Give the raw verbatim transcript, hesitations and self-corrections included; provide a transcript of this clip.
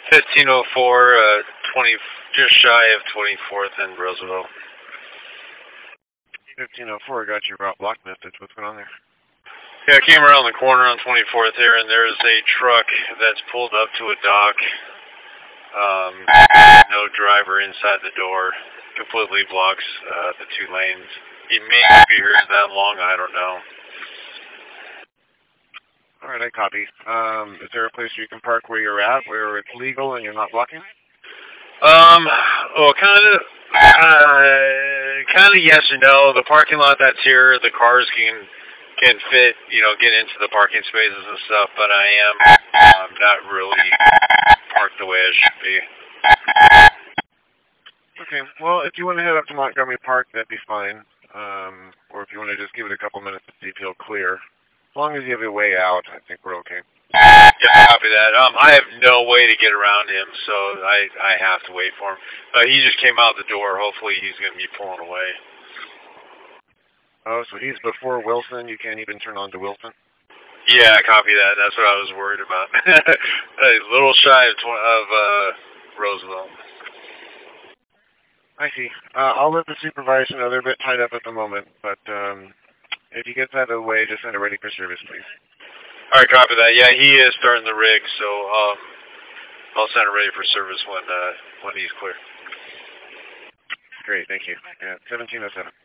fifteen oh four, uh, twenty, just shy of twenty-fourth and Roosevelt. fifteen oh four, got your route block message. What's going on there? Yeah, I came around the corner on twenty-fourth here, and there's a truck that's pulled up to a dock. Um, no driver inside the door. Completely blocks uh, the two lanes. He may not be here that long, I don't know. All right, I copy. Um, is there a place you can park where you're at, where it's legal and you're not blocking? Um, well, kind of, uh, kind of yes and no. The parking lot that's here, the cars can can fit, you know, get into the parking spaces and stuff, but I am um, not really parked the way I should be. Okay, well, if you want to head up to Montgomery Park, that'd be fine. Um, or if you want to just give it a couple minutes to see if you'll clear. As long as you have your way out, I think we're okay. Yeah, copy that. Um, I have no way to get around him, so I I have to wait for him. Uh, he just came out the door. Hopefully he's going to be pulling away. Oh, so he's before Wilson. You can't even turn on to Wilson? Yeah, copy that. That's what I was worried about. A little shy of, tw- of uh, Roosevelt. I see. Uh, I'll let the supervisor know they're a bit tied up at the moment, but um, if he gets out of the way, just send it ready for service, please. All right, copy that. Yeah, he is starting the rig, so um, I'll send it ready for service when uh, when he's clear. Great, thank you. Yeah, seventeen oh seven.